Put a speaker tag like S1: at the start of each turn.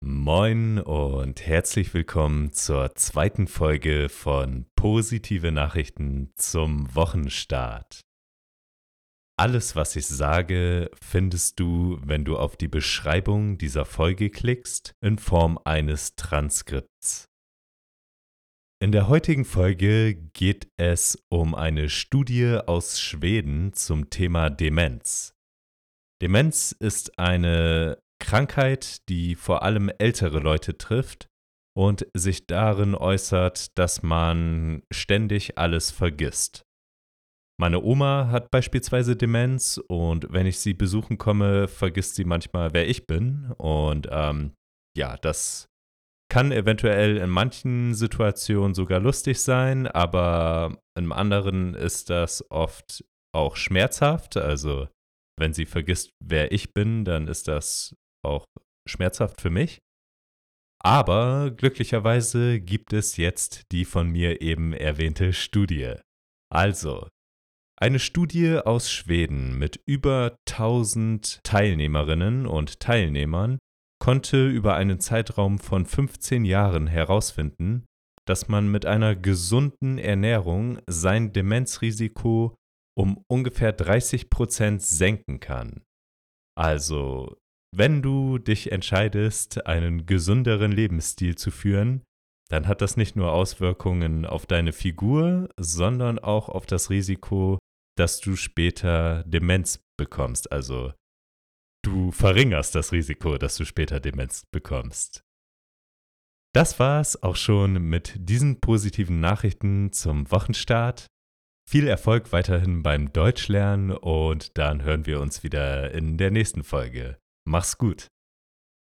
S1: Moin und herzlich willkommen zur zweiten Folge von Positive Nachrichten zum Wochenstart. Alles, was ich sage, findest du, wenn du auf die Beschreibung dieser Folge klickst, in Form eines Transkripts. In der heutigen Folge geht es um eine Studie aus Schweden zum Thema Demenz. Demenz ist eine Krankheit, die vor allem ältere Leute trifft und sich darin äußert, dass man ständig alles vergisst. Meine Oma hat beispielsweise Demenz und wenn ich sie besuchen komme, vergisst sie manchmal, wer ich bin. Und ja, das kann eventuell in manchen Situationen sogar lustig sein, aber in anderen ist das oft auch schmerzhaft. Also wenn sie vergisst, wer ich bin, dann ist das auch schmerzhaft für mich. Aber glücklicherweise gibt es jetzt die von mir eben erwähnte Studie. Also, eine Studie aus Schweden mit über 1000 Teilnehmerinnen und Teilnehmern konnte über einen Zeitraum von 15 Jahren herausfinden, dass man mit einer gesunden Ernährung sein Demenzrisiko um ungefähr 30% senken kann. Also, wenn du dich entscheidest, einen gesünderen Lebensstil zu führen, dann hat das nicht nur Auswirkungen auf deine Figur, sondern auch auf das Risiko, dass du später Demenz bekommst. Also, du verringerst das Risiko, dass du später Demenz bekommst. Das war's auch schon mit diesen positiven Nachrichten zum Wochenstart. Viel Erfolg weiterhin beim Deutschlernen und dann hören wir uns wieder in der nächsten Folge. Mach's gut.